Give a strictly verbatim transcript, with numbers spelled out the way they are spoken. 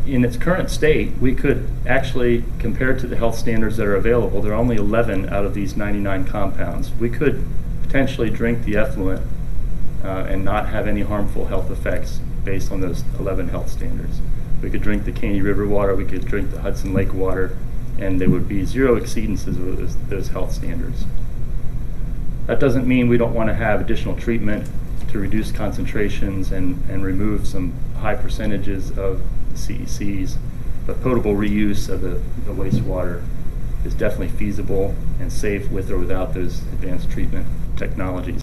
in its current state, we could actually, compared to the health standards that are available, there are only eleven out of these ninety-nine compounds. We could potentially drink the effluent uh, and not have any harmful health effects based on those eleven health standards. We could drink the Caney River water, we could drink the Hudson Lake water, and there would be zero exceedances of those, those health standards. That doesn't mean we don't want to have additional treatment to reduce concentrations and, and remove some high percentages of C E Cs, but potable reuse of the, the wastewater is definitely feasible and safe with or without those advanced treatment technologies.